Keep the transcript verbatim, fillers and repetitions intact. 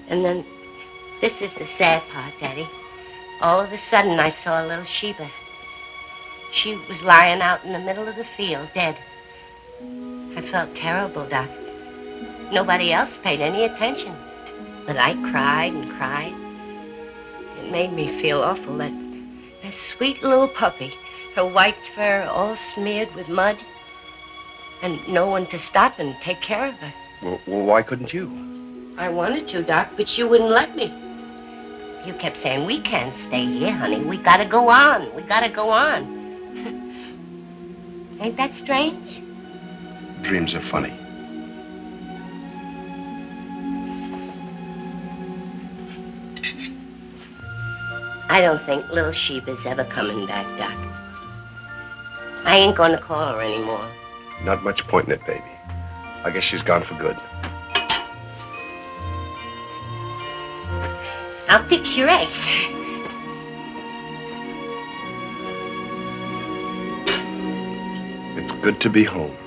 And then, this is the sad part, Daddy. All of a sudden, I saw little Sheba. She was lying out in the middle of the field, dead. I felt terrible, Doc. Nobody else paid any attention. But I cried and cried. It made me feel awful that that sweet little puppy, her white fur all smeared with mud, and no one to stop and take care of her. Well, well, why couldn't you? I wanted to, Doc, but you wouldn't let me. You kept saying, we can't stay here, honey. We gotta go on. We gotta go on. Ain't that strange? Dreams are funny. I don't think little Sheba's ever coming back, Doc. I ain't gonna call her anymore. Not much point in it, baby. I guess she's gone for good. I'll fix your eggs. It's good to be home.